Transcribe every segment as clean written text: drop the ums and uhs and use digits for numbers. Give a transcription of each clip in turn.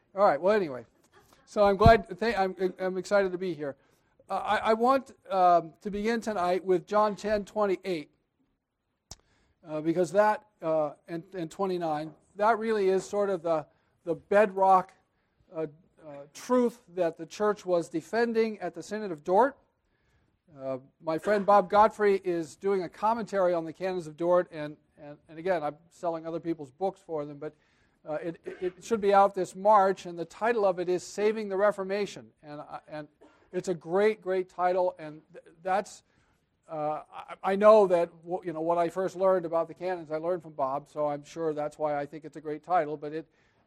All right. Well, anyway, so I'm glad. I'm excited to be here. I want to begin tonight with John 10:28, because that and 29, that really is sort of the bedrock truth that the church was defending at the Synod of Dort. My friend Bob Godfrey is doing a commentary on the Canons of Dort, and again, I'm selling other people's books for them, but it should be out this March, and the title of it is Saving the Reformation, and it's a great, great title, and that's I know that what I first learned about the canons I learned from Bob, so I'm sure that's why I think it's a great title. But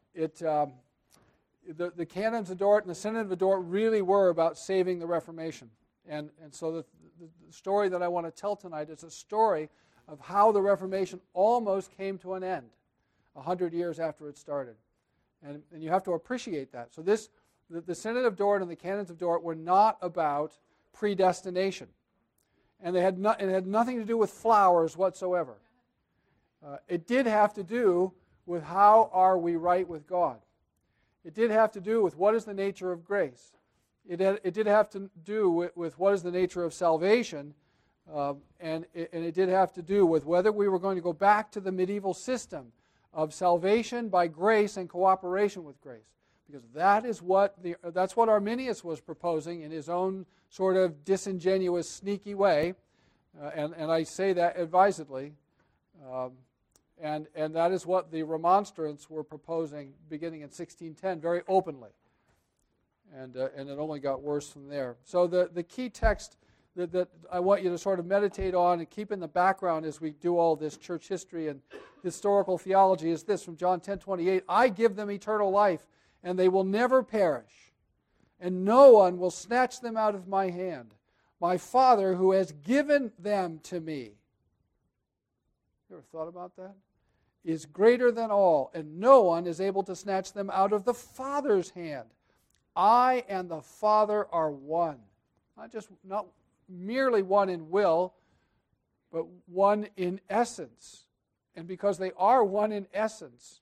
the Canons of Dort and the Synod of Dort really were about saving the Reformation, and so the story that I want to tell tonight is a story of how the Reformation almost came to an end 100 years after it started, and you have to appreciate that. So the Synod of Dort and the Canons of Dort were not about predestination. And it had nothing to do with flowers whatsoever. It did have to do with how are we right with God. It did have to do with what is the nature of grace. It did have to do with what is the nature of salvation, and it did have to do with whether we were going to go back to the medieval system of salvation by grace and cooperation with grace. Because that's what Arminius was proposing in his own sort of disingenuous, sneaky way, and I say that advisedly, and that is what the Remonstrants were proposing beginning in 1610 very openly, and it only got worse from there. So the key text that I want you to sort of meditate on and keep in the background as we do all this church history and historical theology is this from John 10:28. I give them eternal life, and they will never perish, and no one will snatch them out of my hand. My Father, who has given them to me, you ever thought about that? Is greater than all, and no one is able to snatch them out of the Father's hand. I and the Father are one. Not merely one in will, but one in essence. And because they are one in essence,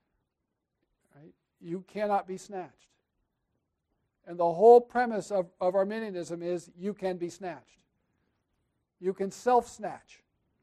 you cannot be snatched. And the whole premise of Arminianism is you can be snatched. You can self-snatch.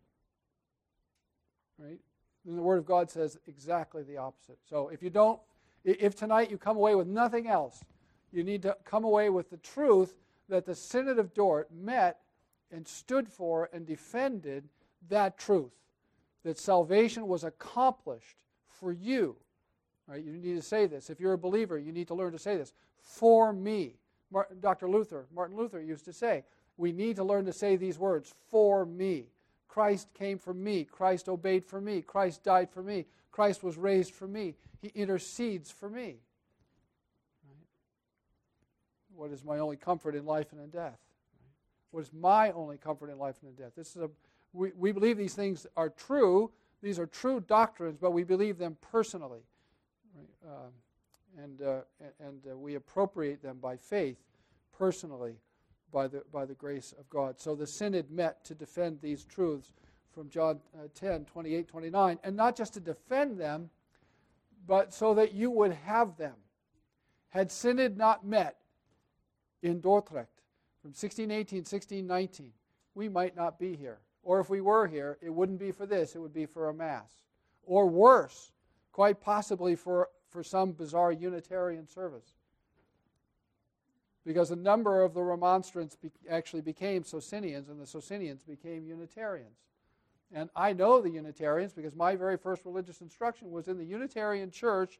Right? And the Word of God says exactly the opposite. So if tonight you come away with nothing else, you need to come away with the truth that the Synod of Dort met and stood for and defended that truth, that salvation was accomplished for you. Right? You need to say this. If you're a believer, you need to learn to say this. For me. Martin Luther used to say, we need to learn to say these words, for me. Christ came for me. Christ obeyed for me. Christ died for me. Christ was raised for me. He intercedes for me. Right? What is my only comfort in life and in death? Right? What is my only comfort in life and in death? We believe these things are true. These are true doctrines, but we believe them personally. Right? And we appropriate them by faith, personally, by the grace of God. So the Synod met to defend these truths from John 10:28, 29, and not just to defend them, but so that you would have them. Had Synod not met in Dordrecht from 1618, 1619, we might not be here. Or if we were here, it wouldn't be for this, it would be for a Mass. Or worse, quite possibly for some bizarre Unitarian service. Because a number of the Remonstrants actually became Socinians, and the Socinians became Unitarians. And I know the Unitarians because my very first religious instruction was in the Unitarian Church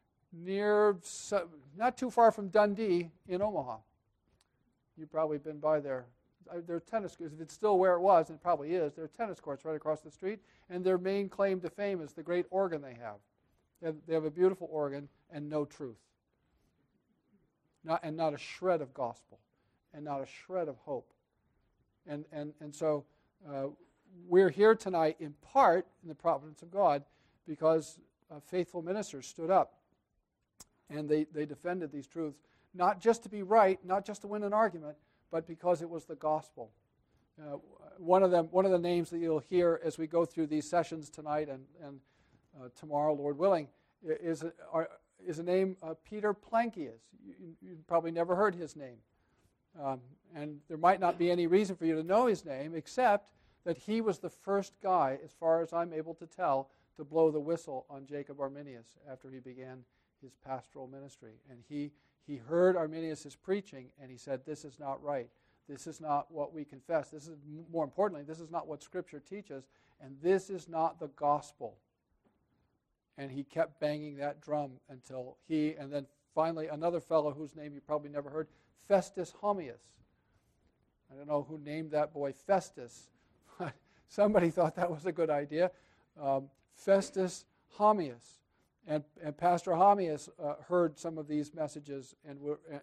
not too far from Dundee in Omaha. You've probably been by there. There are tennis courts. If it's still where it was, and it probably is, there are tennis courts right across the street, and their main claim to fame is the great organ they have. They have a beautiful organ and no truth. Not a shred of gospel, and not a shred of hope. And so we're here tonight in part in the providence of God because faithful ministers stood up and they defended these truths, not just to be right, not just to win an argument, but because it was the gospel. One of the names that you'll hear as we go through these sessions tonight and tomorrow, Lord willing, is a name Peter Plancius. You probably never heard his name. And there might not be any reason for you to know his name, except that he was the first guy, as far as I'm able to tell, to blow the whistle on Jacob Arminius after he began his pastoral ministry. And he heard Arminius' preaching, and he said, this is not right. This is not what we confess. This is, more importantly, this is not what Scripture teaches, and this is not the gospel. And he kept banging that drum until he, and then finally another fellow whose name you probably never heard, Festus Hommius. I don't know who named that boy Festus. Somebody thought that was a good idea. Festus Hommius. And Pastor Hommius heard some of these messages and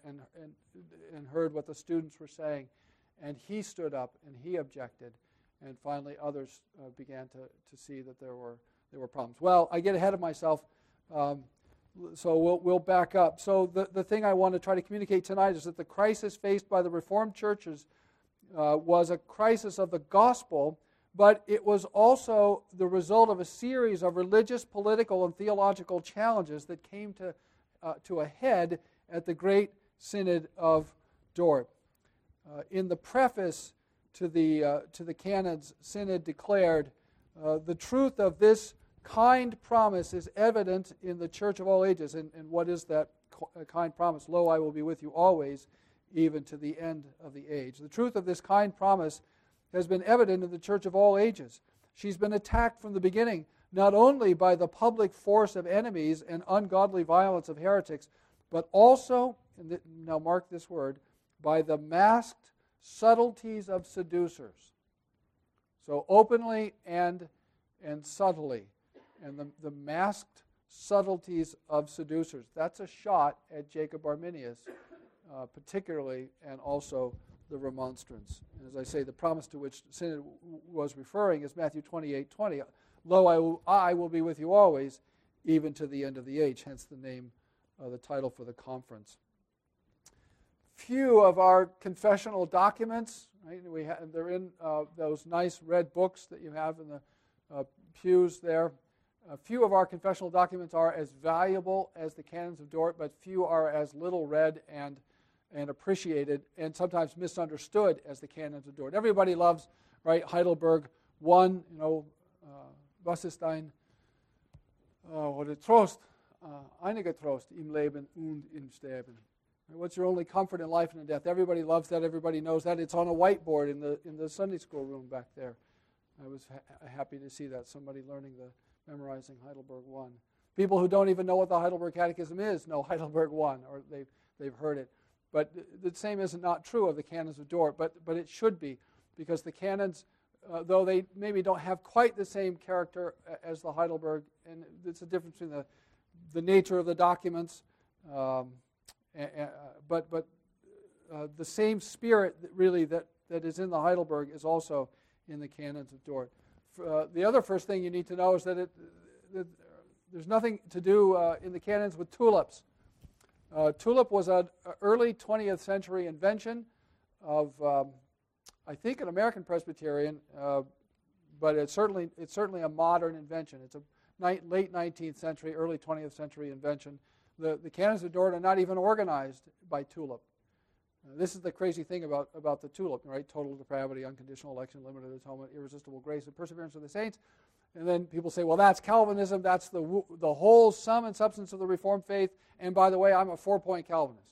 heard what the students were saying. And he stood up and he objected. And finally others began to see that there were problems. Well, I get ahead of myself, so we'll back up. So the thing I want to try to communicate tonight is that the crisis faced by the Reformed churches was a crisis of the gospel, but it was also the result of a series of religious, political, and theological challenges that came to a head at the Great Synod of Dort. In the preface to the canons, Synod declared, the truth of this kind promise is evident in the church of all ages. And what is that kind promise? Lo, I will be with you always, even to the end of the age. The truth of this kind promise has been evident in the church of all ages. She's been attacked from the beginning, not only by the public force of enemies and ungodly violence of heretics, but also, now mark this word, by the masked subtleties of seducers. So openly and subtly. And the masked subtleties of seducers. That's a shot at Jacob Arminius, particularly, and also the Remonstrants. And as I say, the promise to which Synod was referring is Matthew 28:20. Lo, I will be with you always, even to the end of the age. Hence the name, the title for the conference. Few of our confessional documents, right, they're in those nice red books that you have in the pews there. Few of our confessional documents are as valuable as the Canons of Dort, but few are as little read and appreciated and sometimes misunderstood as the Canons of Dort. Everybody loves, right, Heidelberg 1, was ist dein, oder Trost, einiger Trost im Leben und im Sterben. What's your only comfort in life and in death? Everybody loves that. Everybody knows that. It's on a whiteboard in the Sunday school room back there. I was happy to see that. Somebody memorizing Heidelberg 1. People who don't even know what the Heidelberg Catechism is know Heidelberg 1, or they've heard it. But the same is not true of the Canons of Dort, but it should be, because the canons, though they maybe don't have quite the same character as the Heidelberg, and it's a difference between the nature of the documents, but the same spirit that is in the Heidelberg is also in the Canons of Dort. The other first thing you need to know is that there's nothing to do in the canons with tulips. Tulip was an early 20th century invention of, I think, an American Presbyterian, but it's certainly a modern invention. It's a late 19th century, early 20th century invention. The Canons of Dort are not even organized by tulip. This is the crazy thing about the tulip, right? Total depravity, unconditional election, limited atonement, irresistible grace, and perseverance of the saints. And then people say, well, that's Calvinism. That's the whole sum and substance of the Reformed faith. And by the way, I'm a 4-point Calvinist.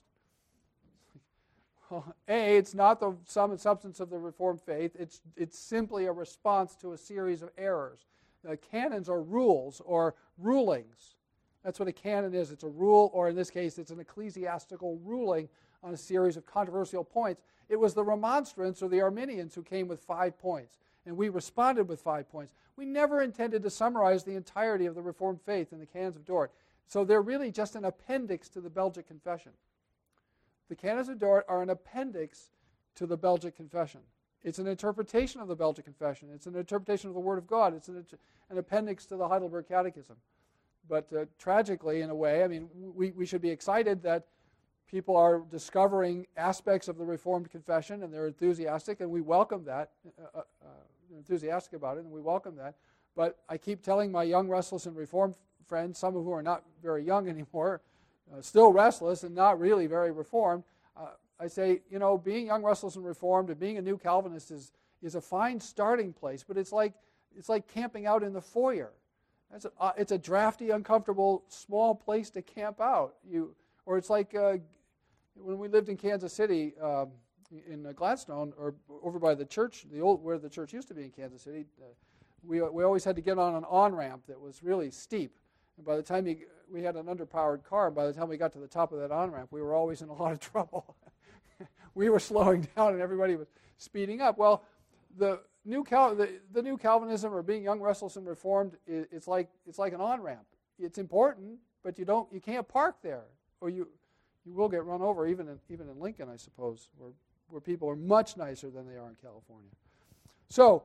Well, it's not the sum and substance of the Reformed faith. It's simply a response to a series of errors. Canons are rules or rulings. That's what a canon is. It's a rule, or in this case, it's an ecclesiastical ruling on a series of controversial points. It was the Remonstrants or the Arminians who came with 5 points, and we responded with 5 points. We never intended to summarize the entirety of the Reformed faith in the Canons of Dort, so they're really just an appendix to the Belgic Confession. The Canons of Dort are an appendix to the Belgic Confession. It's an interpretation of the Belgic Confession. It's an interpretation of the Word of God. It's an appendix to the Heidelberg Catechism. But tragically, in a way, I mean, we should be excited that people are discovering aspects of the Reformed Confession, and they're enthusiastic, and we welcome that. They're enthusiastic about it, and we welcome that. But I keep telling my young, restless, and Reformed friends, some of whom are not very young anymore, still restless and not really very Reformed, I say, being young, restless, and Reformed and being a new Calvinist is a fine starting place, but it's like camping out in the foyer. It's a drafty, uncomfortable, small place to camp out. Or it's like when we lived in Kansas City, in Gladstone, or over by the church, where the church used to be in Kansas City. We always had to get on an on-ramp that was really steep. And by the time we had an underpowered car, and by the time we got to the top of that on-ramp, we were always in a lot of trouble. We were slowing down, and everybody was speeding up. Well, the new Calvinism, or being young, restless, and Reformed, it's like an on-ramp. It's important, but you can't park there, or you will get run over. Even in Lincoln, I suppose, where people are much nicer than they are in California. So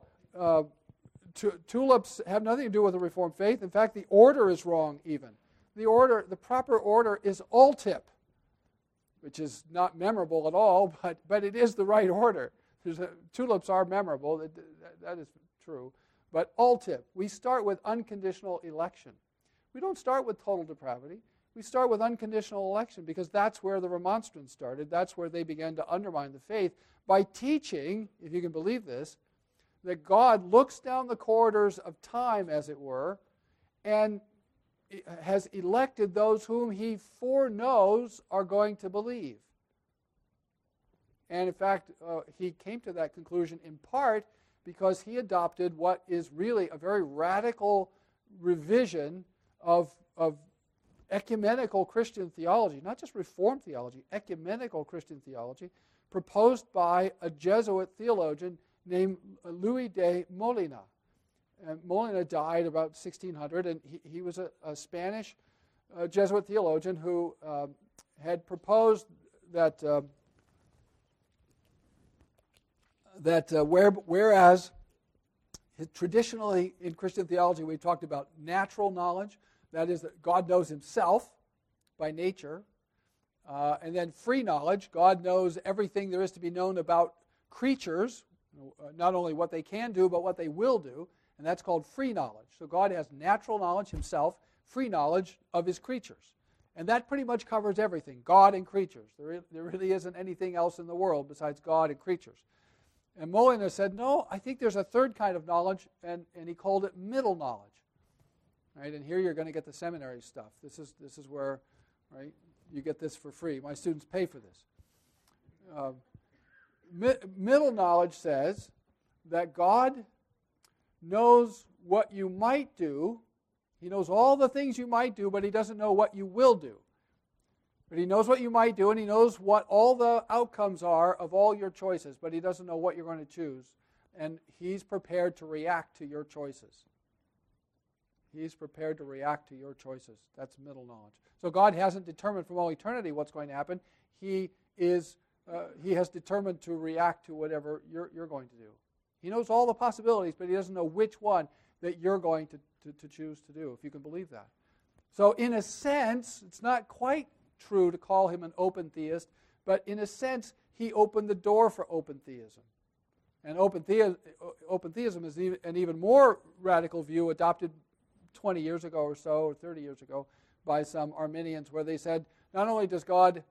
tulips have nothing to do with the Reformed faith. In fact, the order is wrong even. The proper order is Altip, which is not memorable at all, but it is the right order. Tulips are memorable, that is true. But Altip, we start with unconditional election. We don't start with total depravity. We start with unconditional election because that's where the Remonstrance started. That's where they began to undermine the faith by teaching, if you can believe this, that God looks down the corridors of time, as it were, and has elected those whom he foreknows are going to believe. And in fact, he came to that conclusion in part because he adopted what is really a very radical revision of ecumenical Christian theology, not just Reformed theology, ecumenical Christian theology, proposed by a Jesuit theologian named Louis de Molina. And Molina died about 1600, and he was a Spanish Jesuit theologian who had proposed that whereas traditionally in Christian theology we talked about natural knowledge, that is, that God knows himself by nature, and then free knowledge, God knows everything there is to be known about creatures, not only what they can do, but what they will do, and that's called free knowledge. So God has natural knowledge himself, free knowledge of his creatures. And that pretty much covers everything, God and creatures. There really isn't anything else in the world besides God and creatures. And Molina said, no, I think there's a third kind of knowledge, and he called it middle knowledge. Right? And here you're going to get the seminary stuff. This is where, right, you get this for free. My students pay for this. Middle knowledge says that God knows what you might do. He knows all the things you might do, but he doesn't know what you will do. But he knows what you might do, and he knows what all the outcomes are of all your choices, but he doesn't know what you're going to choose. And he's prepared to react to your choices. He's prepared to react to your choices. That's middle knowledge. So God hasn't determined from all eternity what's going to happen. He has determined to react to whatever you're going to do. He knows all the possibilities, but he doesn't know which one that you're going to choose to do, if you can believe that. So in a sense, it's not quite true to call him an open theist, but in a sense, he opened the door for open theism. And open theism is an even more radical view adopted 20 years ago or so, or 30 years ago, by some Arminians, where they said, not only does God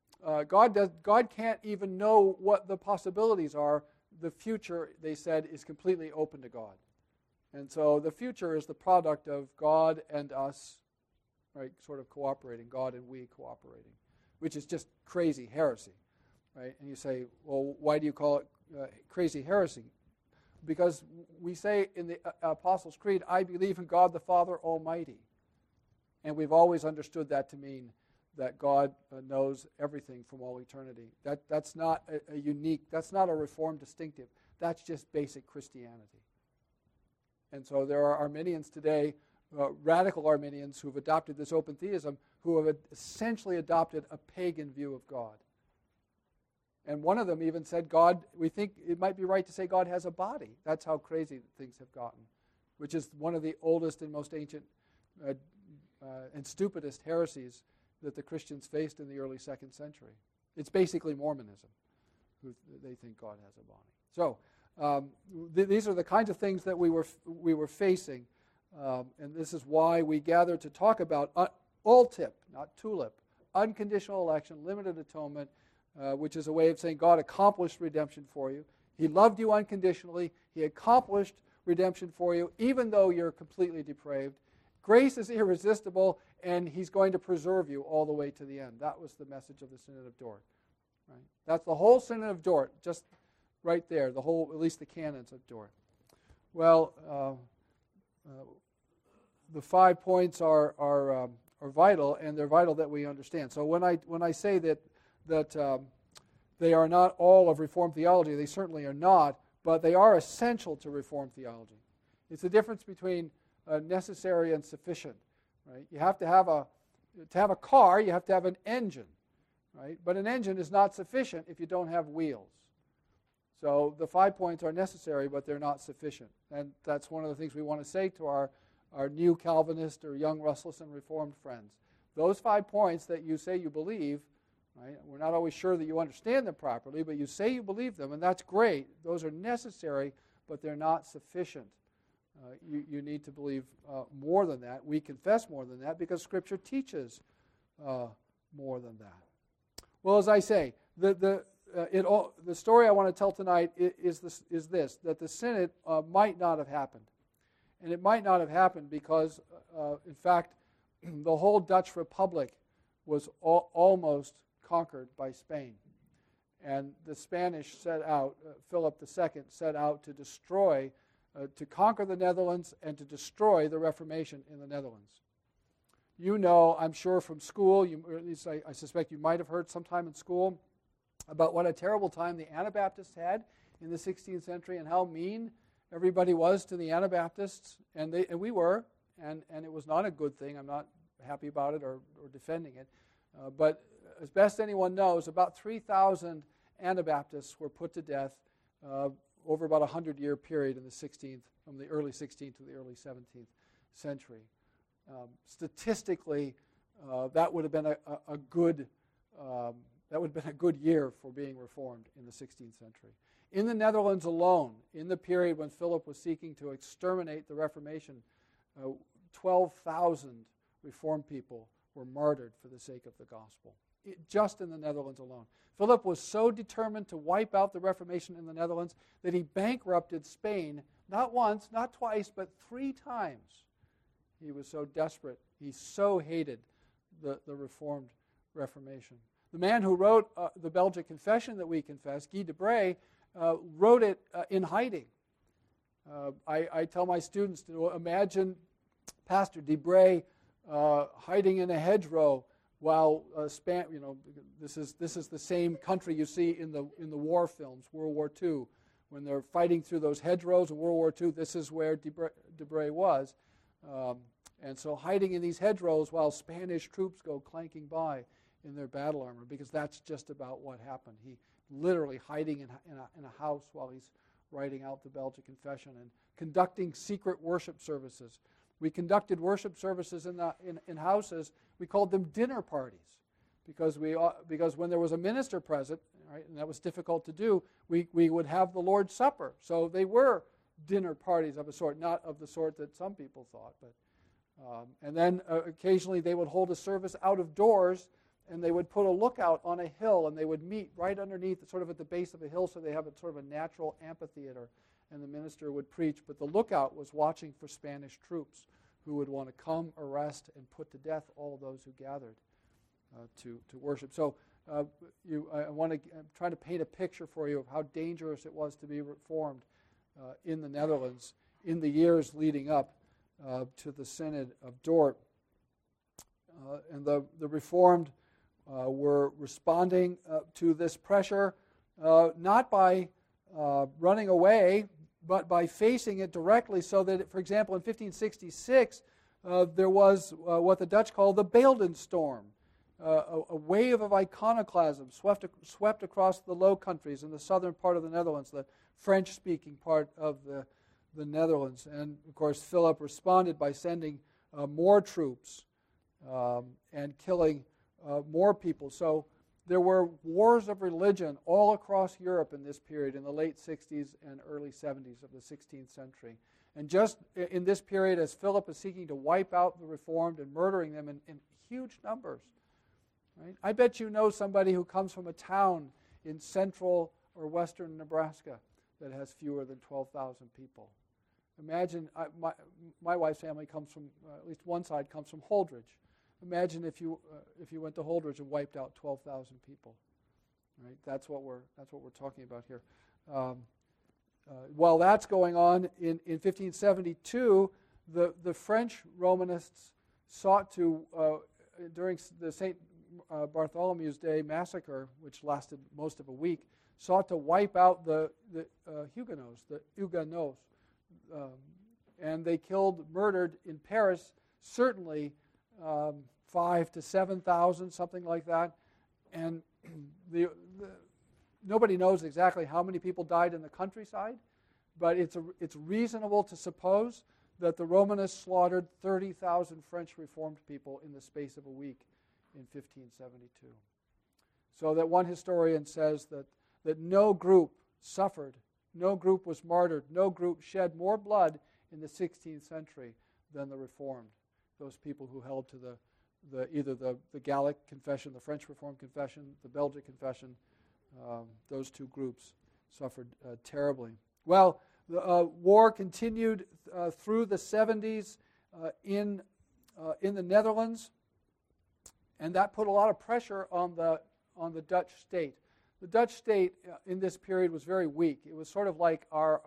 can't even know what the possibilities are, the future, they said, is completely open to God. And so the future is the product of God and us, right, sort of cooperating, God and we cooperating, which is just crazy heresy, right? And you say, well, why do you call it crazy heresy? Because we say in the Apostles' Creed, I believe in God the Father Almighty. And we've always understood that to mean that God knows everything from all eternity. That's not a unique, that's not a Reformed distinctive. That's just basic Christianity. And so there are Arminians today, radical Arminians, who've adopted this open theism, who have essentially adopted a pagan view of God. And one of them even said, we think it might be right to say God has a body. That's how crazy things have gotten, which is one of the oldest and most ancient and stupidest heresies that the Christians faced in the early 2nd century. It's basically Mormonism, they think God has a body. So these are the kinds of things that we were facing, and this is why we gather to talk about Altip, not tulip, unconditional election, limited atonement, which is a way of saying God accomplished redemption for you. He loved you unconditionally. He accomplished redemption for you, even though you're completely depraved. Grace is irresistible, and He's going to preserve you all the way to the end. That was the message of the Synod of Dort. Right? That's the whole Synod of Dort, just right there, the whole, at least the canons of Dort. Well, the 5 points are vital, and they're vital that we understand. So when I say that they are not all of Reformed theology, they certainly are not, but they are essential to Reformed theology. It's the difference between necessary and sufficient. Right? You have to have a car, you have to have an engine, right? But an engine is not sufficient if you don't have wheels. So the 5 points are necessary, but they're not sufficient. And that's one of the things we want to say to our new Calvinist or young Russelson Reformed friends. Those 5 points that you say you believe, right? We're not always sure that you understand them properly, but you say you believe them, and that's great. Those are necessary, but they're not sufficient. You need to believe more than that. We confess more than that because Scripture teaches more than that. Well, as I say, the story I want to tell tonight is this, that the Synod might not have happened. And it might not have happened because, in fact, the whole Dutch Republic was almost conquered by Spain. And the Spanish set out, Philip II set out to destroy, to conquer the Netherlands and to destroy the Reformation in the Netherlands. You know, I'm sure from school, or at least I suspect you might have heard sometime in school, about what a terrible time the Anabaptists had in the 16th century and how mean everybody was to the Anabaptists, and we were, and it was not a good thing. I'm not happy about it or defending it. But as best anyone knows, about 3,000 Anabaptists were put to death over about a 100-year period in the 16th, from the early 16th to the early 17th century. Statistically, that would have been a good year for being reformed in the 16th century. In the Netherlands alone, in the period when Philip was seeking to exterminate the Reformation, 12,000 Reformed people were martyred for the sake of the gospel, just in the Netherlands alone. Philip was so determined to wipe out the Reformation in the Netherlands that he bankrupted Spain not once, not twice, but 3 times. He was so desperate. He so hated the Reformed Reformation. The man who wrote the Belgic Confession that we confess, Guy de Brès, wrote it in hiding. I tell my students to imagine Pastor de Brès hiding in a hedgerow while this is the same country you see in the war films, World War II, when they're fighting through those hedgerows in World War II. This is where de Brès was, and so hiding in these hedgerows while Spanish troops go clanking by in their battle armor, because that's just about what happened. He literally hiding in a house while he's writing out the Belgic Confession and conducting secret worship services. We conducted worship services in houses. We called them dinner parties because when there was a minister present, right, and that was difficult to do, we would have the Lord's Supper. So they were dinner parties of a sort, not of the sort that some people thought. But and then occasionally they would hold a service out of doors, and they would put a lookout on a hill, and they would meet right underneath, sort of at the base of a hill, so they have sort of a natural amphitheater, and the minister would preach. But the lookout was watching for Spanish troops who would want to come, arrest, and put to death all those who gathered to worship. So I'm trying to paint a picture for you of how dangerous it was to be reformed in the Netherlands in the years leading up to the Synod of Dort. And the Reformed were responding to this pressure not by running away, but by facing it directly, so that, for example, in 1566, there was what the Dutch call the Beeldenstorm, a wave of iconoclasm swept across the Low Countries in the southern part of the Netherlands, the French-speaking part of the Netherlands. And, of course, Philip responded by sending more troops and killing more people. So there were wars of religion all across Europe in this period, in the late 60s and early 70s of the 16th century. And just in this period, as Philip is seeking to wipe out the Reformed and murdering them in huge numbers, Right? I bet you know somebody who comes from a town in central or western Nebraska that has fewer than 12,000 people. Imagine, my wife's family comes from, at least one side comes from Holdridge. Imagine if you went to Holdridge and wiped out 12,000 people. Right? That's what we're talking about here. While that's going on, in 1572, the French Romanists sought to, during the St. Bartholomew's Day massacre, which lasted most of a week, sought to wipe out the Huguenots, and they murdered in Paris, certainly 5,000 to 7,000, something like that. And nobody knows exactly how many people died in the countryside, but it's reasonable to suppose that the Romanists slaughtered 30,000 French Reformed people in the space of a week in 1572. So that one historian says that no group suffered, no group was martyred, no group shed more blood in the 16th century than the Reformed, those people who held to either the Gallic Confession, the French Reformed Confession, the Belgic Confession. Those two groups suffered terribly. Well, the war continued through the 70s in the Netherlands, and that put a lot of pressure on the Dutch state. The Dutch state in this period was very weak. It was sort of like our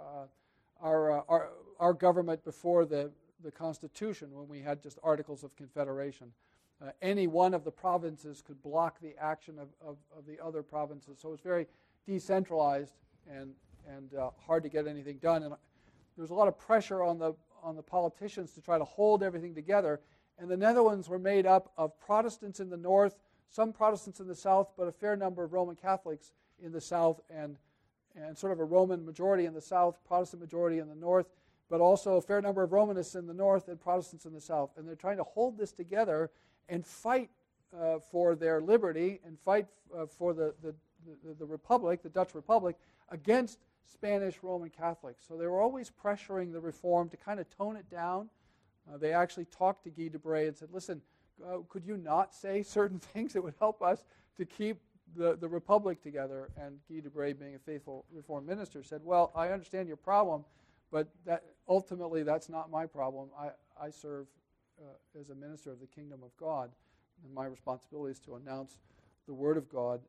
government before the Constitution, when we had just Articles of Confederation. Any one of the provinces could block the action of the other provinces. So it was very decentralized and hard to get anything done. And there was a lot of pressure on the politicians to try to hold everything together. And the Netherlands were made up of Protestants in the north, some Protestants in the south, but a fair number of Roman Catholics in the south, and sort of a Roman majority in the south, Protestant majority in the north, but also a fair number of Romanists in the north and Protestants in the south. And they're trying to hold this together and fight for their liberty and fight for the Republic, the Dutch Republic, against Spanish Roman Catholics. So they were always pressuring the Reform to kind of tone it down. They actually talked to Guy de Brès and said, listen, could you not say certain things that would help us to keep the Republic together? And Guy de Brès, being a faithful Reformed minister, said, well, I understand your problem, but ultimately that's not my problem. I serve as a minister of the kingdom of God, and my responsibility is to announce the word of God.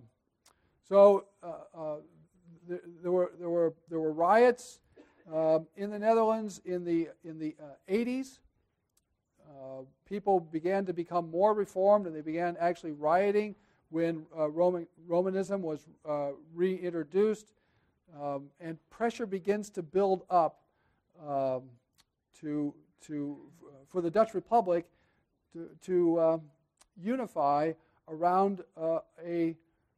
There were riots in the Netherlands in the 80s. People began to become more reformed, and they began actually rioting when Romanism was reintroduced, and pressure begins to build up for the Dutch Republic to unify around a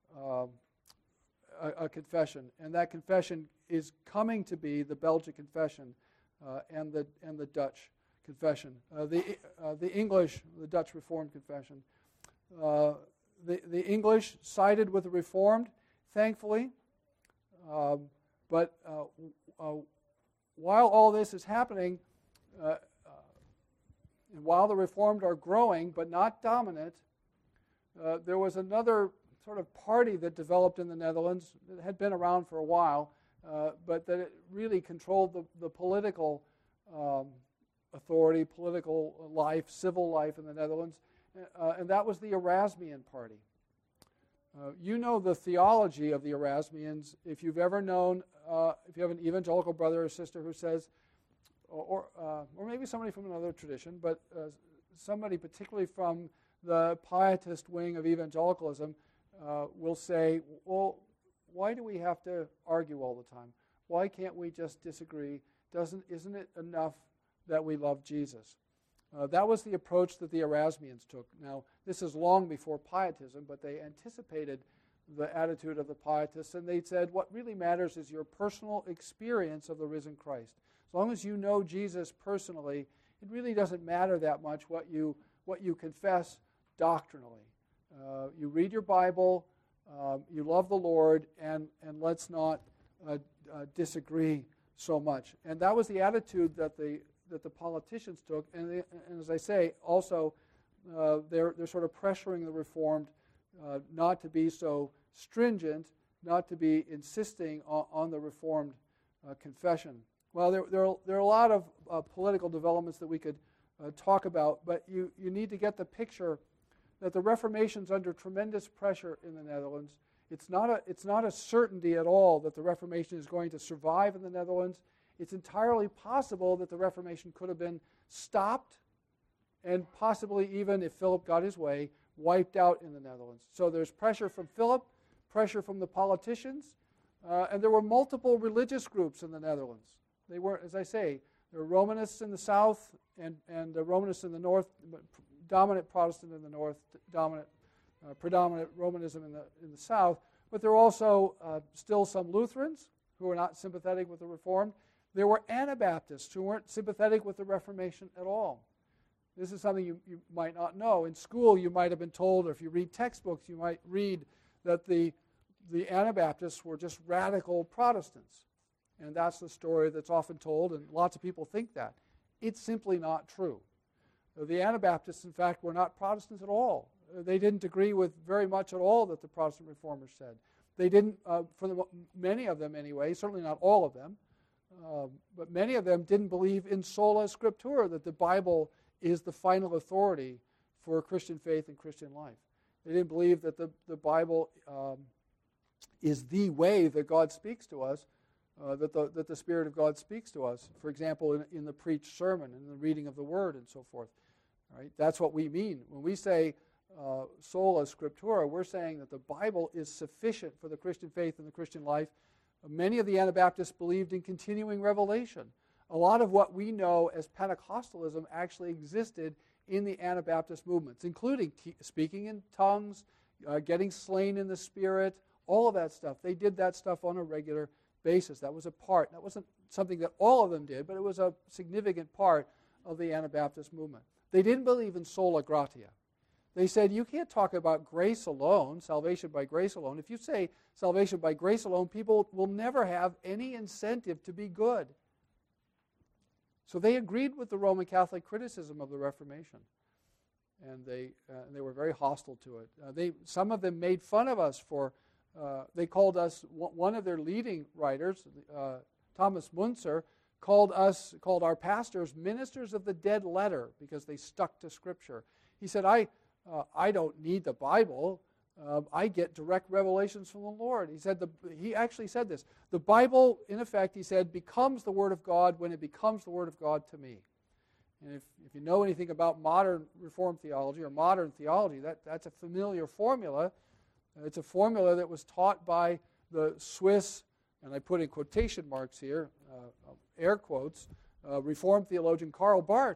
confession, and that confession is coming to be the Belgic Confession and the Dutch Confession. The English, the Dutch Reformed Confession. The English sided with the Reformed, thankfully, but while all this is happening, and while the Reformed are growing but not dominant, there was another sort of party that developed in the Netherlands that had been around for a while, but that it really controlled the political authority, political life, civil life in the Netherlands, and that was the Erasmian Party. You know the theology of the Erasmians. If you've ever known, if you have an evangelical brother or sister who says, or maybe somebody from another tradition, but somebody particularly from the pietist wing of evangelicalism will say, well, why do we have to argue all the time? Why can't we just disagree? Isn't it enough that we love Jesus? That was the approach that the Erasmians took. Now, this is long before pietism, but they anticipated the attitude of the pietists, and they said, what really matters is your personal experience of the risen Christ. As long as you know Jesus personally, it really doesn't matter that much what you confess doctrinally. You read your Bible, you love the Lord, and let's not disagree so much. And that was the attitude that the politicians took, and as I say, also they're sort of pressuring the Reformed not to be so stringent, not to be insisting on the Reformed confession. Well, there are a lot of political developments that we could talk about, but you need to get the picture that the Reformation's under tremendous pressure in the Netherlands. It's not a certainty at all that the Reformation is going to survive in the Netherlands. It's entirely possible that the Reformation could have been stopped and possibly even, if Philip got his way, wiped out in the Netherlands. So there's pressure from Philip, pressure from the politicians, and there were multiple religious groups in the Netherlands. They were, as I say, there were Romanists in the south and Romanists in the north, dominant Protestant in the north, predominant Romanism in the south. But there were also still some Lutherans who were not sympathetic with the Reformed. There were Anabaptists who weren't sympathetic with the Reformation at all. This is something you might not know. In school, you might have been told, or if you read textbooks, you might read that the Anabaptists were just radical Protestants. And that's the story that's often told, and lots of people think that. It's simply not true. The Anabaptists, in fact, were not Protestants at all. They didn't agree with very much at all that the Protestant reformers said. They didn't, many of them anyway, certainly not all of them, but many of them didn't believe in sola scriptura, that the Bible is the final authority for Christian faith and Christian life. They didn't believe that the Bible is the way that God speaks to us, that the Spirit of God speaks to us. For example, in the preached sermon, in the reading of the Word, and so forth. Right? That's what we mean. When we say sola scriptura, we're saying that the Bible is sufficient for the Christian faith and the Christian life. Many of the Anabaptists believed in continuing revelation. A lot of what we know as Pentecostalism actually existed in the Anabaptist movements, including speaking in tongues, getting slain in the Spirit, all of that stuff. They did that stuff on a regular basis. That was a part. That wasn't something that all of them did, but it was a significant part of the Anabaptist movement. They didn't believe in sola gratia. They said you can't talk about grace alone, salvation by grace alone. If you say salvation by grace alone, people will never have any incentive to be good. So they agreed with the Roman Catholic criticism of the Reformation, and they were very hostile to it. Some of them made fun of us for. They called us, one of their leading writers, Thomas Munzer, called our pastors ministers of the dead letter because they stuck to Scripture. He said, I don't need the Bible. I get direct revelations from the Lord. He actually said this. The Bible, in effect, he said, becomes the Word of God when it becomes the Word of God to me. And if you know anything about modern Reformed theology or modern theology, that's a familiar formula. It's a formula that was taught by the Swiss, and I put in quotation marks here, air quotes, Reformed theologian Karl Barth,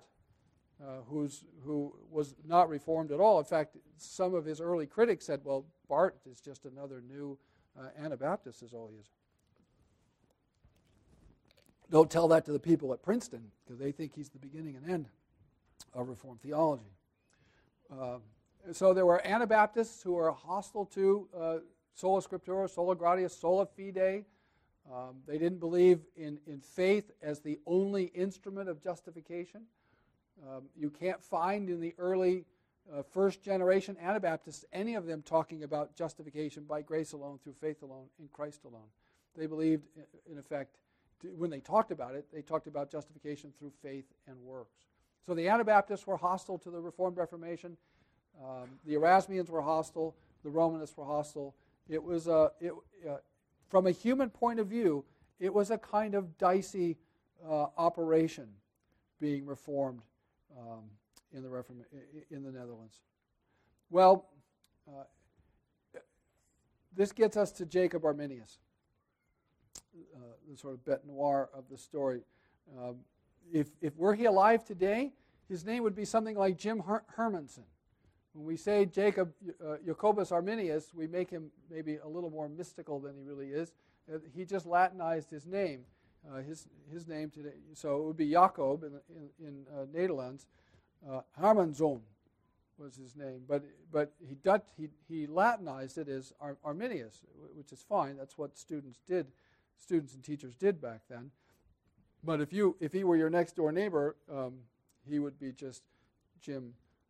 who was not Reformed at all. In fact, some of his early critics said, well, Barth is just another new Anabaptist is all he is. Don't tell that to the people at Princeton, because they think he's the beginning and end of Reformed theology. So there were Anabaptists who were hostile to sola scriptura, sola gratia, sola fide. They didn't believe in faith as the only instrument of justification. You can't find in the early first generation Anabaptists any of them talking about justification by grace alone, through faith alone, in Christ alone. They believed, in effect, when they talked about it, they talked about justification through faith and works. So the Anabaptists were hostile to the Reformed Reformation. The Erasmians were hostile. The Romanists were hostile. It was from a human point of view, it was a kind of dicey operation being reformed in the Netherlands. Well, this gets us to Jacob Arminius, the sort of bête noire of the story. If were he alive today, his name would be something like Jim Hermanson. When we say Jacob Jacobus Arminius, we make him maybe a little more mystical than he really is. He just Latinized his name, his name today. So it would be Jacob in Netherlands. Hermanzoon was his name, but he Latinized it as Arminius, which is fine. That's what students and teachers did back then. But if he were your next door neighbor, he would be just Jim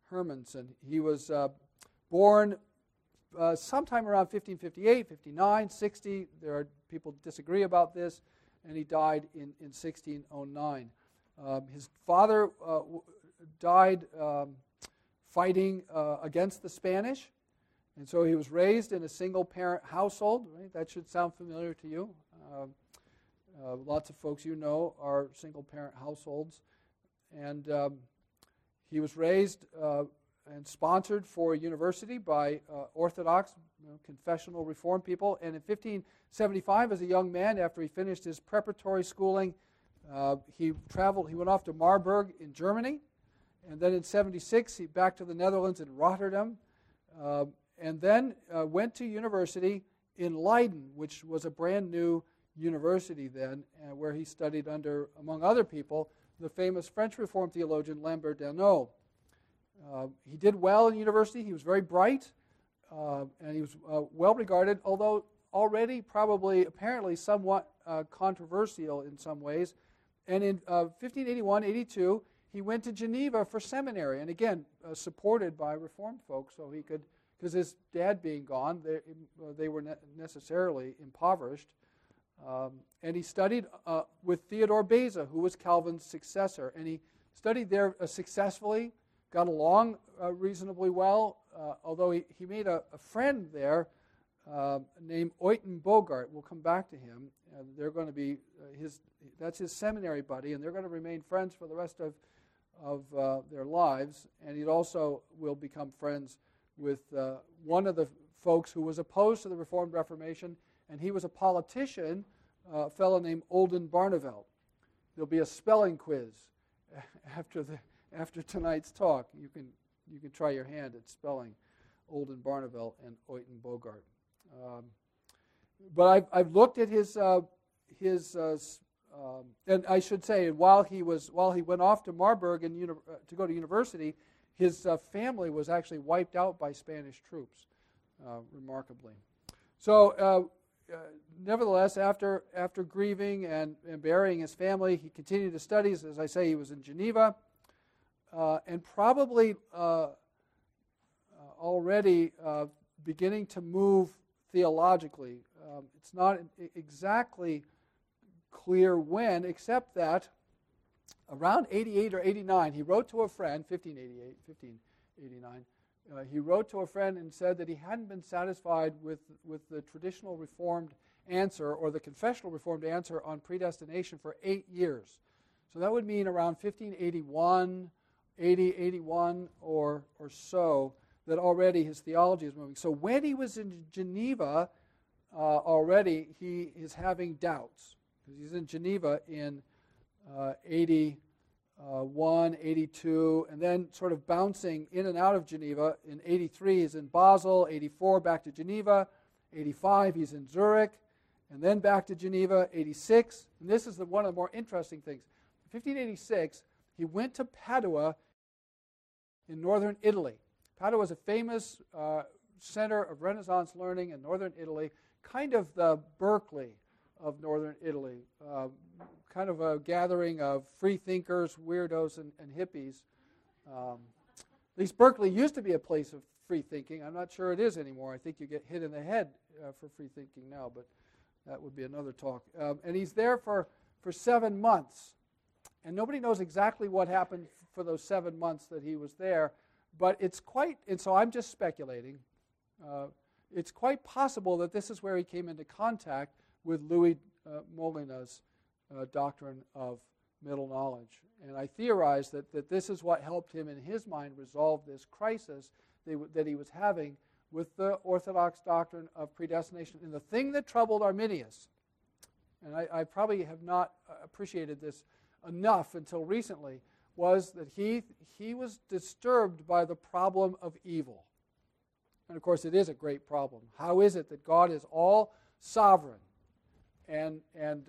Hermanson. He was born sometime around 1558, 59, 60. There are people disagree about this, and he died in 1609. His father died fighting against the Spanish, and so he was raised in a single-parent household. Right? That should sound familiar to you. Lots of folks you know are single-parent households. And he was raised and sponsored for university by Orthodox, confessional Reformed people. And in 1575, as a young man, after he finished his preparatory schooling, he went off to Marburg in Germany. And then in 76, he back to the Netherlands in Rotterdam. And then went to university in Leiden, which was a brand new university then, where he studied under, among other people, the famous French Reformed theologian Lambert Daigneault. He did well in university. He was very bright, and he was well regarded, although already probably apparently somewhat controversial in some ways. And in 1581-82, he went to Geneva for seminary, and again, supported by Reformed folks, so he could, because his dad being gone, they were necessarily impoverished. And he studied with Theodore Beza, who was Calvin's successor. And he studied there successfully, got along reasonably well, although he made a friend there named Oyten Bogart. We'll come back to him. They're going to be that's his seminary buddy, and they're going to remain friends for the rest of their lives. And he also will become friends with one of the folks who was opposed to the Reformed Reformation, and he was a politician, a fellow named Oldenbarnevelt. There'll be a spelling quiz after tonight's talk. You can try your hand at spelling Oldenbarnevelt and Oyten Bogart. But I've looked at his and I should say, while he went off to Marburg and to go to university, his family was actually wiped out by Spanish troops, remarkably. So, nevertheless, after grieving and burying his family, he continued his studies. As I say, he was in Geneva, and probably already beginning to move theologically. It's not exactly clear when, except that around 88 or 89, he wrote to a friend, 1589, he wrote to a friend and said that he hadn't been satisfied with the traditional Reformed answer or the confessional Reformed answer on predestination for 8 years. So that would mean around 1581, 81 or so, that already his theology is moving. So when he was in Geneva, already he is having doubts. Because he's in Geneva in 81, 82, and then sort of bouncing in and out of Geneva. In 83, he's in Basel. 84, back to Geneva. 85, he's in Zurich, and then back to Geneva. 86, and this is one of the more interesting things. In 1586, he went to Padua in northern Italy. Padua is a famous center of Renaissance learning in northern Italy, kind of the Berkeley of northern Italy, kind of a gathering of free thinkers, weirdos, and hippies. At least Berkeley used to be a place of free thinking. I'm not sure it is anymore. I think you get hit in the head for free thinking now, but that would be another talk. And he's there for 7 months. And nobody knows exactly what happened for those 7 months that he was there, but and so I'm just speculating. It's quite possible that this is where he came into contact with Louis Molina's doctrine of middle knowledge. And I theorize that this is what helped him in his mind resolve this crisis that he was having with the Orthodox doctrine of predestination. And the thing that troubled Arminius, and I probably have not appreciated this enough until recently, was that he was disturbed by the problem of evil. And of course it is a great problem. How is it that God is all sovereign and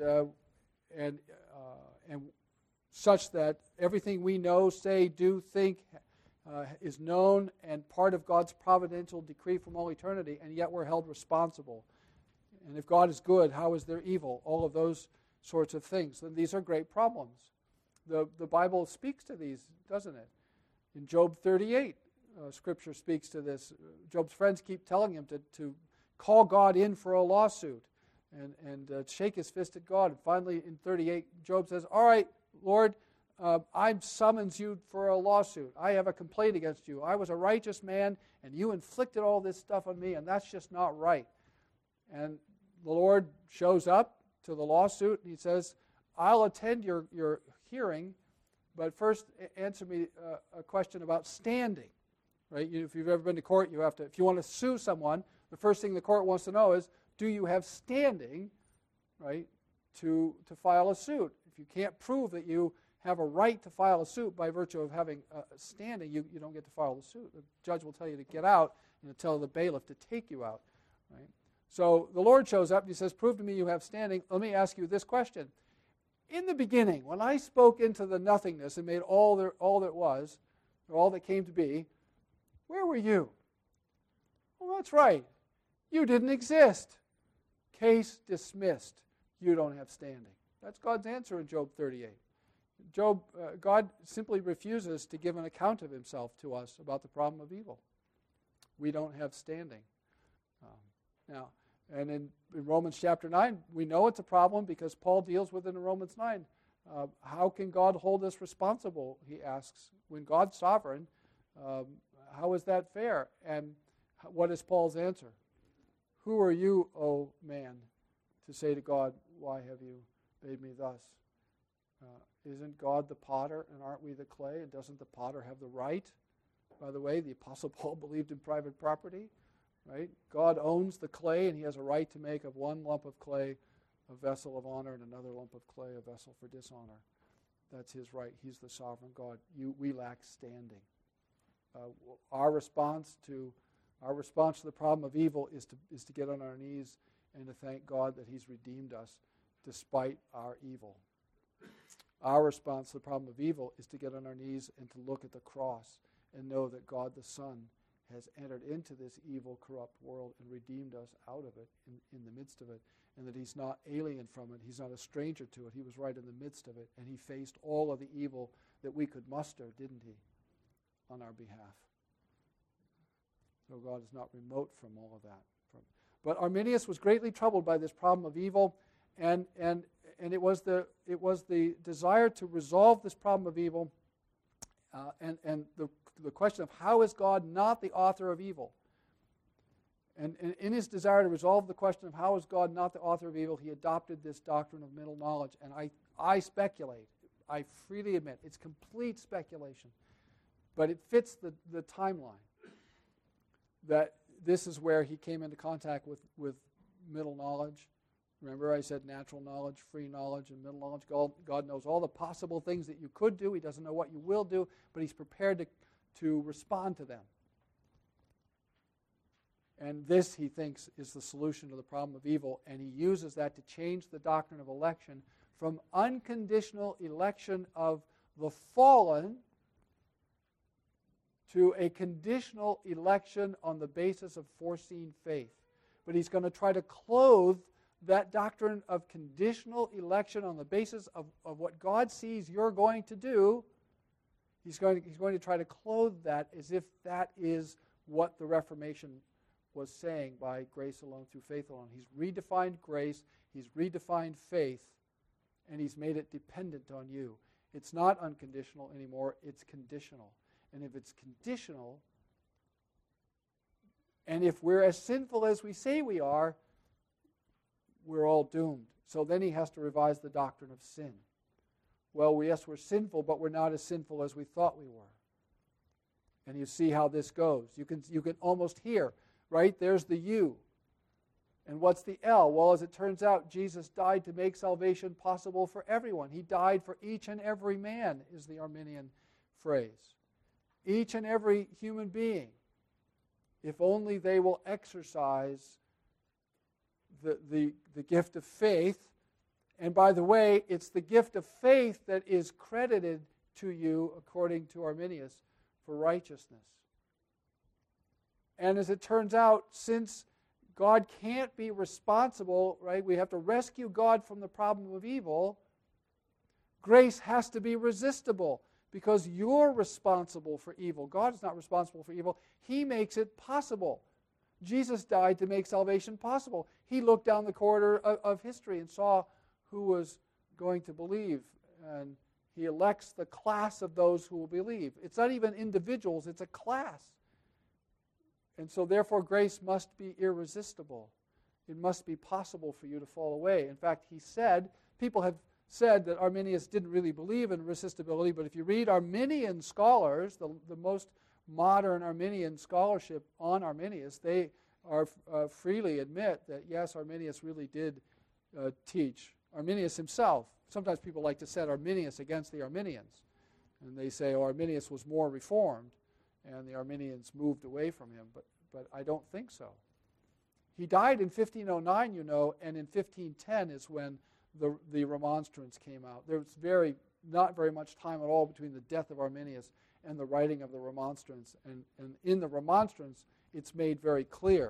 such that everything we know, say, do, think is known and part of God's providential decree from all eternity, and yet we're held responsible? And if God is good, how is there evil? All of those sorts of things. And these are great problems. The Bible speaks to these, doesn't it? In Job 38, Scripture speaks to this. Job's friends keep telling him to call God in for a lawsuit and shake his fist at God. And finally, in 38, Job says, all right, Lord, I summons you for a lawsuit. I have a complaint against you. I was a righteous man, and you inflicted all this stuff on me, and that's just not right. And the Lord shows up to the lawsuit, and he says, I'll attend your hearing, but first answer me a question about standing. Right? If you've ever been to court, you have to. If you want to sue someone, the first thing the court wants to know is, do you have standing, right, to file a suit? If you can't prove that you have a right to file a suit by virtue of having standing, you don't get to file the suit. The judge will tell you to get out and tell the bailiff to take you out. Right? So the Lord shows up and he says, prove to me you have standing. Let me ask you this question. In the beginning, when I spoke into the nothingness and made all that was, or all that came to be, where were you? Well, that's right. You didn't exist. Case dismissed. You don't have standing. That's God's answer in Job 38. God simply refuses to give an account of himself to us about the problem of evil. We don't have standing. Now, and in Romans chapter 9, we know it's a problem because Paul deals with it in Romans 9. How can God hold us responsible, he asks, when God's sovereign? How is that fair? And what is Paul's answer? Who are you, O man, to say to God, why have you made me thus? Isn't God the potter and aren't we the clay? And doesn't the potter have the right? By the way, the Apostle Paul believed in private property. Right? God owns the clay, and he has a right to make of one lump of clay a vessel of honor and another lump of clay a vessel for dishonor. That's his right. He's the sovereign God. We lack standing. Our response to the problem of evil is to get on our knees and to thank God that he's redeemed us despite our evil. Our response to the problem of evil is to get on our knees and to look at the cross and know that God the Son has entered into this evil, corrupt world and redeemed us out of it, in the midst of it, and that he's not alien from it. He's not a stranger to it. He was right in the midst of it, and he faced all of the evil that we could muster, didn't he, on our behalf. So God is not remote from all of that. But Arminius was greatly troubled by this problem of evil, and it was the desire to resolve this problem of evil, and the question of how is God not the author of evil? And in his desire to resolve the question of how is God not the author of evil, he adopted this doctrine of middle knowledge. And I speculate, I freely admit, it's complete speculation, but it fits the timeline that this is where he came into contact with middle knowledge. Remember I said natural knowledge, free knowledge, and middle knowledge. God knows all the possible things that you could do. He doesn't know what you will do, but he's prepared to respond to them. And this, he thinks, is the solution to the problem of evil, and he uses that to change the doctrine of election from unconditional election of the fallen to a conditional election on the basis of foreseen faith. But he's going to try to clothe that doctrine of conditional election on the basis of what God sees you're going to do. He's going to try to clothe that as if that is what the Reformation was saying by grace alone through faith alone. He's redefined grace, he's redefined faith, and he's made it dependent on you. It's not unconditional anymore, it's conditional. And if it's conditional, and if we're as sinful as we say we are, we're all doomed. So then he has to revise the doctrine of sin. Well, yes, we're sinful, but we're not as sinful as we thought we were. And you see how this goes. You can almost hear, right? There's the U. And what's the L? Well, as it turns out, Jesus died to make salvation possible for everyone. He died for each and every man, is the Arminian phrase. Each and every human being, if only they will exercise the gift of faith. And by the way, it's the gift of faith that is credited to you, according to Arminius, for righteousness. And as it turns out, since God can't be responsible, right, we have to rescue God from the problem of evil, grace has to be resistible. because you're responsible for evil. God is not responsible for evil. He makes it possible. Jesus died to make salvation possible. He looked down the corridor of history and saw who was going to believe, and he elects the class of those who will believe. It's not even individuals, it's a class. And so therefore grace must be irresistible. It must be possible for you to fall away. In fact, he said, people have said that Arminius didn't really believe in resistibility, but if you read Arminian scholars, the most modern Arminian scholarship on Arminius, they are freely admit that yes, Arminius really did teach. Arminius himself, sometimes people like to set Arminius against the Arminians, and they say, oh, Arminius was more reformed, and the Arminians moved away from him, but I don't think so. He died in 1509, you know, and in 1510 is when the Remonstrance came out. There was not very much time at all between the death of Arminius and the writing of the Remonstrance. And in the Remonstrance, it's made very clear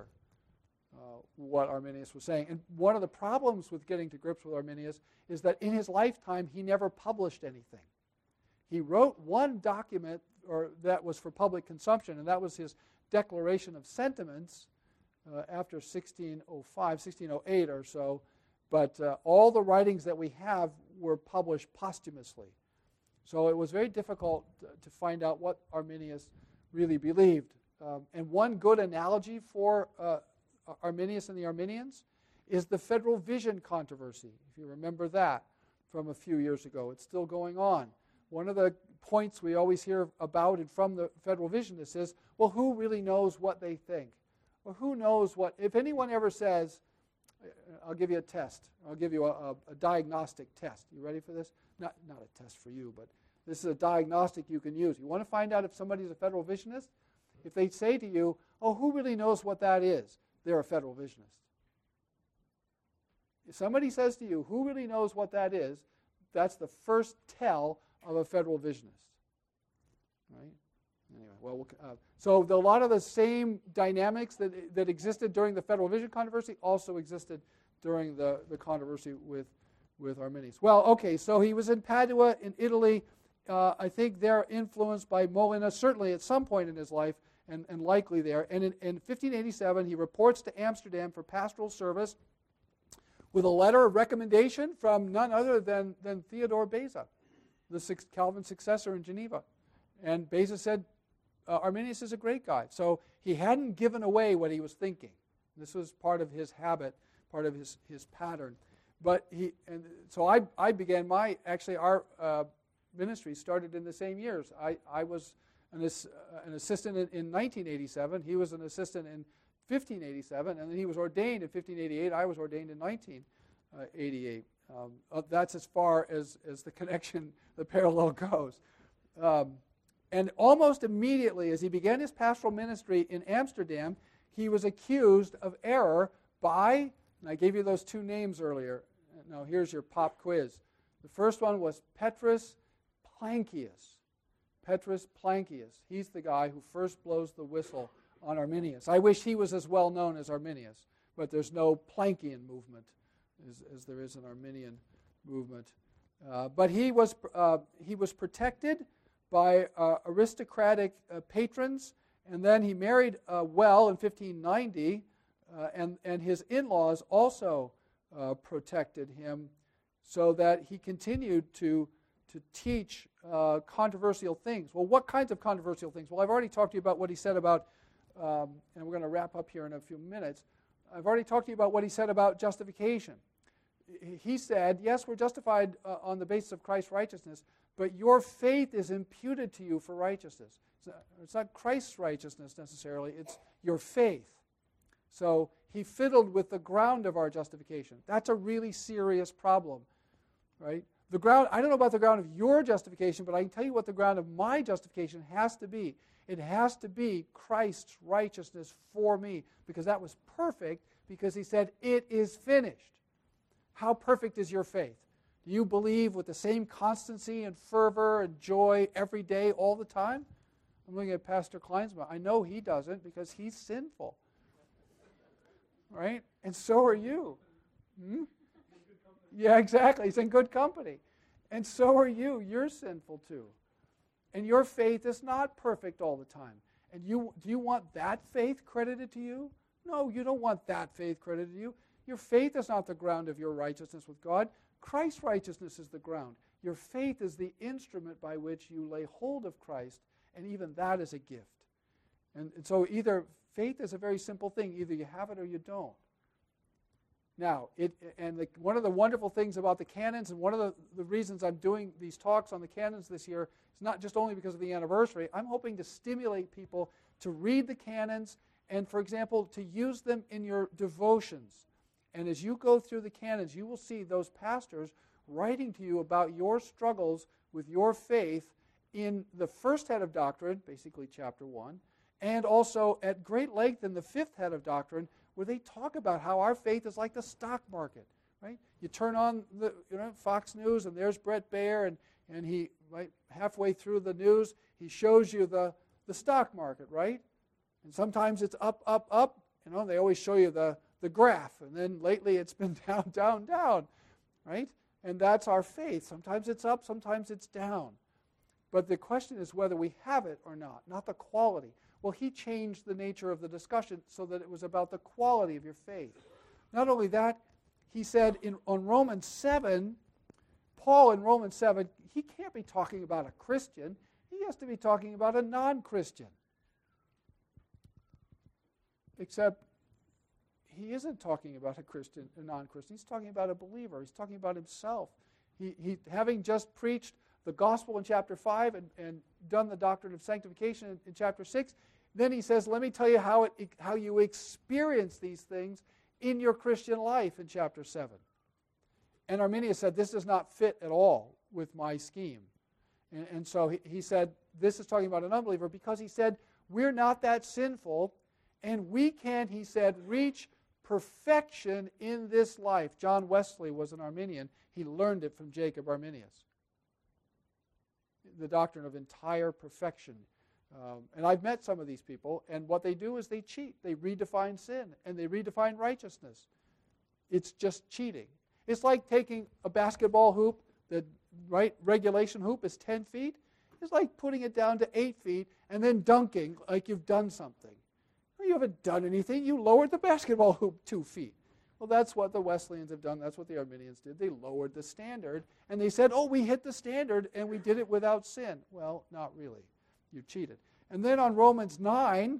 what Arminius was saying. And one of the problems with getting to grips with Arminius is that in his lifetime, he never published anything. He wrote one document that was for public consumption, and that was his Declaration of Sentiments after 1605, 1608 or so. But all the writings that we have were published posthumously. So it was very difficult to find out what Arminius really believed. And one good analogy for Arminius and the Arminians is the Federal Vision controversy, if you remember that from a few years ago. It's still going on. One of the points we always hear about and from the Federal Visionists is, well, who really knows what they think? Or who knows what, if anyone ever says, I'll give you a test. I'll give you a diagnostic test. You ready for this? Not a test for you, but this is a diagnostic you can use. You want to find out if somebody's a Federal Visionist? If they say to you, oh, who really knows what that is? They're a Federal Visionist. If somebody says to you, who really knows what that is? That's the first tell of a Federal Visionist. Right? Anyway, well, so a lot of the same dynamics that existed during the Federal Vision controversy also existed during the controversy with Arminius. Well, okay, so he was in Padua in Italy. I think they're influenced by Molina, certainly at some point in his life, and likely there. And in 1587, he reports to Amsterdam for pastoral service with a letter of recommendation from none other than Theodore Beza, the Calvin successor in Geneva. And Beza said, Arminius is a great guy. So he hadn't given away what he was thinking. This was part of his habit, part of his pattern. But so I began our ministry started in the same years. I was an assistant in 1987. He was an assistant in 1587, and then he was ordained in 1588. I was ordained in 1988. That's as far as the connection, the parallel goes. And almost immediately, as he began his pastoral ministry in Amsterdam, he was accused of error by, and I gave you those two names earlier. Now here's your pop quiz. The first one was Petrus Plancius. Petrus Plancius. He's the guy who first blows the whistle on Arminius. I wish he was as well known as Arminius, but there's no Plancian movement as there is an Arminian movement. But he was protected by aristocratic patrons, and then he married well in 1590, and his in-laws also protected him, so that he continued to teach controversial things. Well, what kinds of controversial things? Well, I've already talked to you about what he said about, and we're going to wrap up here in a few minutes. I've already talked to you about what he said about justification. He said, yes, we're justified on the basis of Christ's righteousness, but your faith is imputed to you for righteousness. It's not Christ's righteousness necessarily, it's your faith. So he fiddled with the ground of our justification. That's a really serious problem, right? The ground, I don't know about the ground of your justification, but I can tell you what the ground of my justification has to be. It has to be Christ's righteousness for me, because that was perfect, because he said, it is finished. How perfect is your faith? Do you believe with the same constancy and fervor and joy every day, all the time? I'm looking at Pastor Kleinsma. I know he doesn't, because he's sinful. Right? And so are you. Yeah, exactly. He's in good company. And so are you. You're sinful too. and your faith is not perfect all the time. And do you want that faith credited to you? No, you don't want that faith credited to you. Your faith is not the ground of your righteousness with God. Christ's righteousness is the ground. Your faith is the instrument by which you lay hold of Christ, and even that is a gift. And so faith is a very simple thing. Either you have it or you don't. Now, one of the wonderful things about the canons, and one of the reasons I'm doing these talks on the canons this year, is not just only because of the anniversary. I'm hoping to stimulate people to read the canons and, for example, to use them in your devotions. And as you go through the canons, you will see those pastors writing to you about your struggles with your faith in the first head of doctrine, basically chapter 1, and also at great length in the fifth head of doctrine, where they talk about how our faith is like the stock market, right? You turn on the Fox News, and there's Brett Baer, and he, right, halfway through the news, he shows you the stock market, right? And sometimes it's up, up, up. They always show you the graph, and then lately it's been down, down, down, right? And that's our faith. Sometimes it's up, sometimes it's down. But the question is whether we have it or not the quality. Well, he changed the nature of the discussion so that it was about the quality of your faith. Not only that, he said on Romans 7, Paul in Romans 7, he can't be talking about a Christian. He has to be talking about a non-Christian. Except he isn't talking about a non-Christian. He's talking about a believer. He's talking about himself. He having just preached the gospel in chapter 5 and done the doctrine of sanctification in chapter 6, then he says, let me tell you how you experience these things in your Christian life in chapter 7. And Arminius said, this does not fit at all with my scheme. And so he said, this is talking about an unbeliever because he said, we're not that sinful, and we can, he said, reach perfection in this life. John Wesley was an Arminian. He learned it from Jacob Arminius. The doctrine of entire perfection. And I've met some of these people, and what they do is they cheat. They redefine sin, and they redefine righteousness. It's just cheating. It's like taking a basketball hoop, the right regulation hoop is 10 feet. It's like putting it down to 8 feet and then dunking like you've done something. Well, you haven't done anything. You lowered the basketball hoop 2 feet. Well, that's what the Wesleyans have done. That's what the Arminians did. They lowered the standard, and they said, we hit the standard, and we did it without sin. Well, not really. You cheated. And then on Romans 9,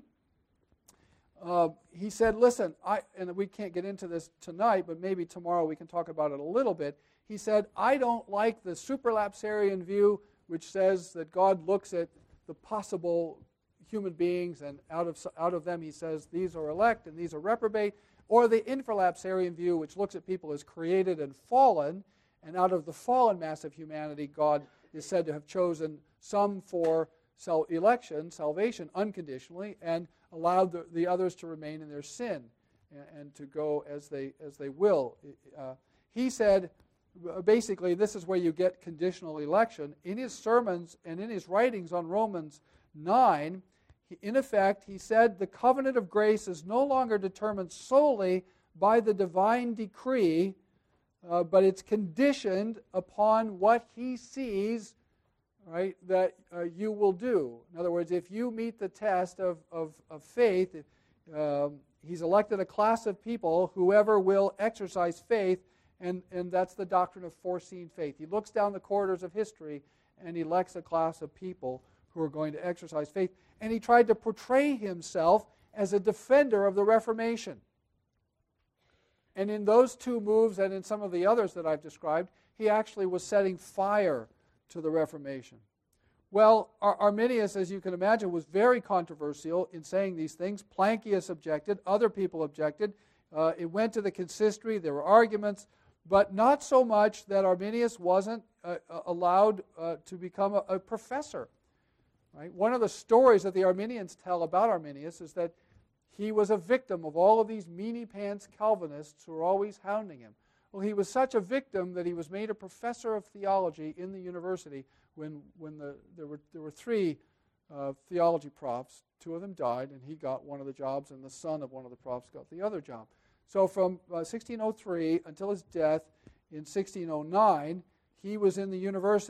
he said, listen, and we can't get into this tonight, but maybe tomorrow we can talk about it a little bit. He said, I don't like the supralapsarian view, which says that God looks at the possible human beings, and out of them he says these are elect and these are reprobate, or the infralapsarian view, which looks at people as created and fallen, and out of the fallen mass of humanity, God is said to have chosen some for election, salvation, unconditionally, and allowed the others to remain in their sin and to go as they will. He said, basically, this is where you get conditional election. In his sermons and in his writings on Romans 9, in effect, he said the covenant of grace is no longer determined solely by the divine decree, but it's conditioned upon what he sees, right, that you will do. In other words, if you meet the test of faith, he's elected a class of people, whoever will exercise faith, and that's the doctrine of foreseen faith. He looks down the corridors of history and elects a class of people who are going to exercise faith. And he tried to portray himself as a defender of the Reformation. And in those two moves and in some of the others that I've described, he actually was setting fire to the Reformation. Well, Arminius, as you can imagine, was very controversial in saying these things. Plancius objected. Other people objected. It went to the consistory. There were arguments, but not so much that Arminius wasn't allowed to become a professor. Right? One of the stories that the Arminians tell about Arminius is that he was a victim of all of these meanie-pants Calvinists who were always hounding him. Well, he was such a victim that he was made a professor of theology in the university when there were three theology profs. Two of them died, and he got one of the jobs, and the son of one of the profs got the other job. So from 1603 until his death in 1609, he was in the university.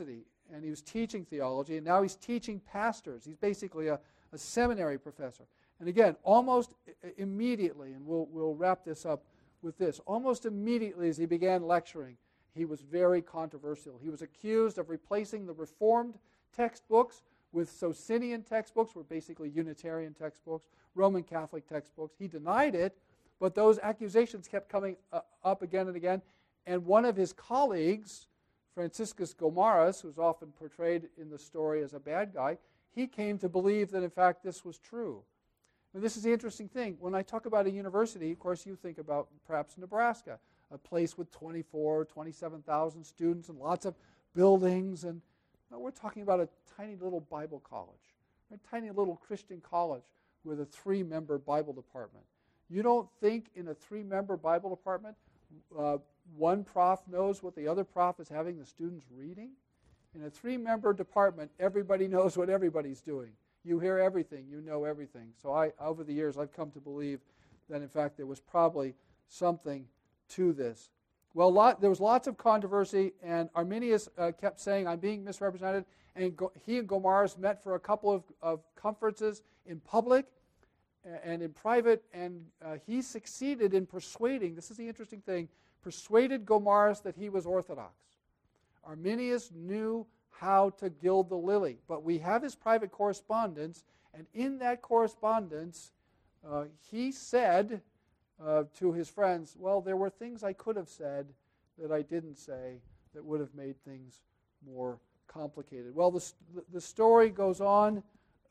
and he was teaching theology, and now he's teaching pastors. He's basically a seminary professor. And again, almost immediately, and we'll wrap this up with this, almost immediately as he began lecturing, he was very controversial. He was accused of replacing the Reformed textbooks with Socinian textbooks, were basically Unitarian textbooks, Roman Catholic textbooks. He denied it, but those accusations kept coming up again and again. And one of his colleagues, Franciscus Gomarus, who's often portrayed in the story as a bad guy, he came to believe that, in fact, this was true. And this is the interesting thing. When I talk about a university, of course, you think about perhaps Nebraska, a place with 24, 27,000 students and lots of buildings. And no, we're talking about a tiny little Bible college, a tiny little Christian college with a 3-member Bible department. You don't think in a 3-member Bible department one prof knows what the other prof is having the students reading? In a 3-member department, everybody knows what everybody's doing. You hear everything. You know everything. So over the years, I've come to believe that, in fact, there was probably something to this. Well, there was lots of controversy, and Arminius kept saying, I'm being misrepresented, and he and Gomarus met for a couple of conferences in public and in private, and he succeeded in persuading, this is the interesting thing, persuaded Gomarus that he was Orthodox. Arminius knew how to gild the lily, but we have his private correspondence, and in that correspondence, he said to his friends, well, there were things I could have said that I didn't say that would have made things more complicated. Well, the story goes on.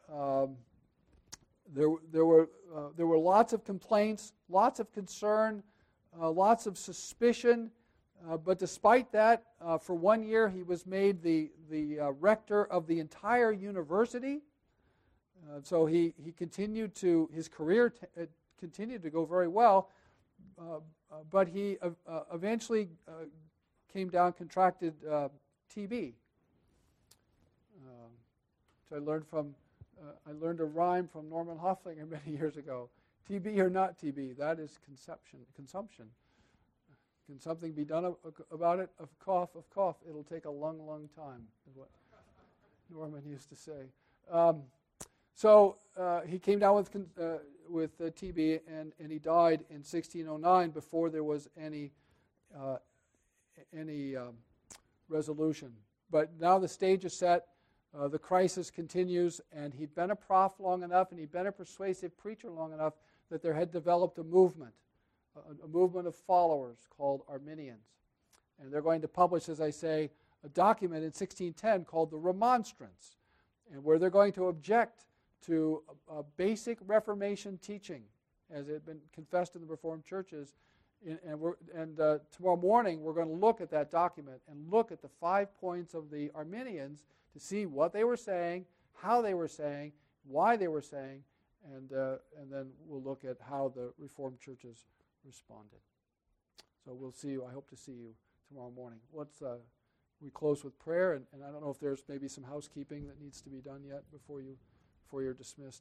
There were lots of complaints, lots of concern, lots of suspicion. But despite that, for 1 year he was made the rector of the entire university. So he continued to, his career continued to go very well. But he eventually came down, contracted TB. Which I learned from. I learned a rhyme from Norman Hoflinger many years ago. TB or not TB, that is consumption. Can something be done about it? Of cough, it'll take a long, long time, is what Norman used to say. So he came down with TB, and he died in 1609 before there was any resolution. But now the stage is set. The crisis continues, and he'd been a prof long enough, and he'd been a persuasive preacher long enough that there had developed a movement of followers called Arminians. And they're going to publish, as I say, a document in 1610 called the Remonstrance, and where they're going to object to a basic Reformation teaching as it had been confessed in the Reformed churches. And tomorrow morning we're going to look at that document and look at the 5 points of the Arminians to see what they were saying, how they were saying, why they were saying, and then we'll look at how the Reformed churches responded. So we'll see you. I hope to see you tomorrow morning. We close with prayer, and I don't know if there's maybe some housekeeping that needs to be done yet before you're dismissed.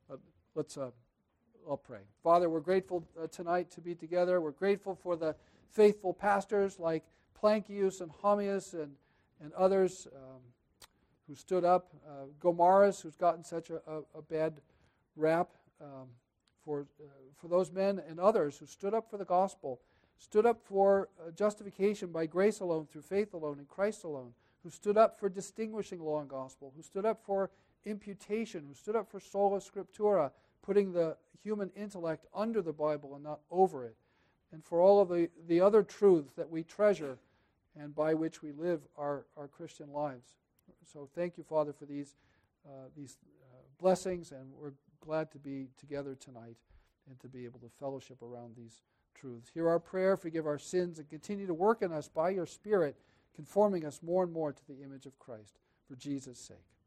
I'll pray. Father, we're grateful tonight to be together. We're grateful for the faithful pastors like Plancius and Homius and others who stood up. Gomarus, who's gotten such a bad rap, for those men and others who stood up for the gospel, stood up for justification by grace alone, through faith alone, in Christ alone, who stood up for distinguishing law and gospel, who stood up for imputation, who stood up for sola scriptura, putting the human intellect under the Bible and not over it, and for all of the other truths that we treasure and by which we live our Christian lives. So thank you, Father, for these blessings, and we're glad to be together tonight and to be able to fellowship around these truths. Hear our prayer, forgive our sins, and continue to work in us by your Spirit, conforming us more and more to the image of Christ, for Jesus' sake.